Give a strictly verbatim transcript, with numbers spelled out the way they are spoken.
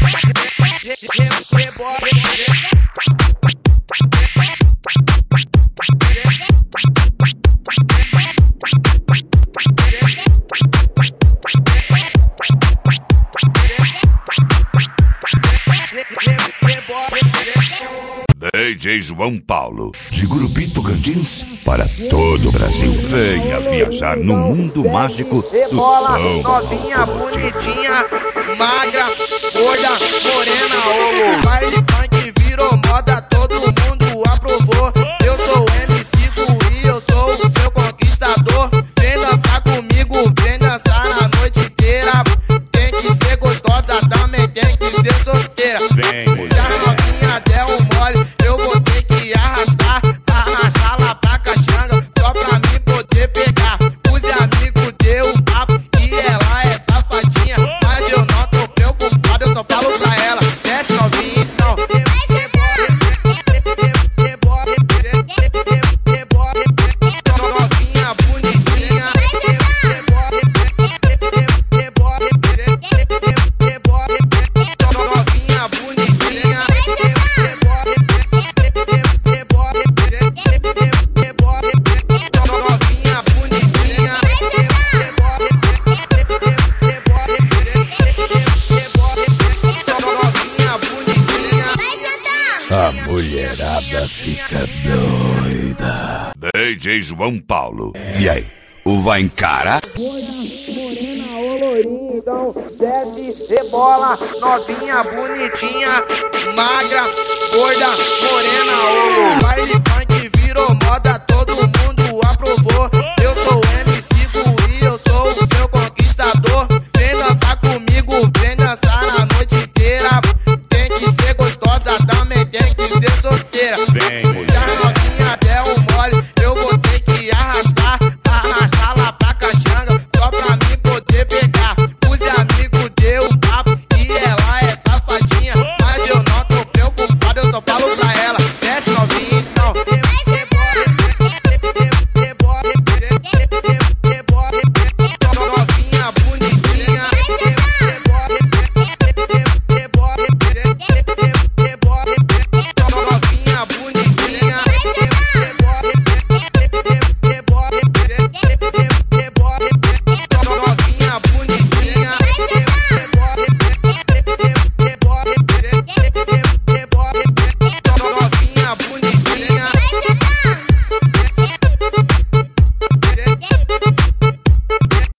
D J João Paulo, de Gurupi, Tocantins, para todo o Brasil. Venha viajar no mundo mágico do som. Novinha, bonitinha, magra, gorda, morena, ô. Baile funk virou moda, todo mundo aprovou. Eu sou o M C Guri, eu sou o seu conquistador. Vem dançar comigo, vem dançar na noite inteira. Tem que ser gostosa, também tem que ser solteira. Vem, se a novinha der um mole, eu vou ter que arrastar, arrastar lá pra Caxanga, só pra mim poder pegar. Os amigos deu um papo que ela é safadinha, mas eu não tô preocupado, eu só falo pra ela, desce novinha então. Novinha bonitinha, novinha bonitinha, novinha bonitinha. a mulherada fica doida. D J João Paulo, e aí, o vai encarar? Morena ou lourinha, então desce, rebola, novinha, bonitinha, magra, gorda, morena, ô. Baile funk virou moda,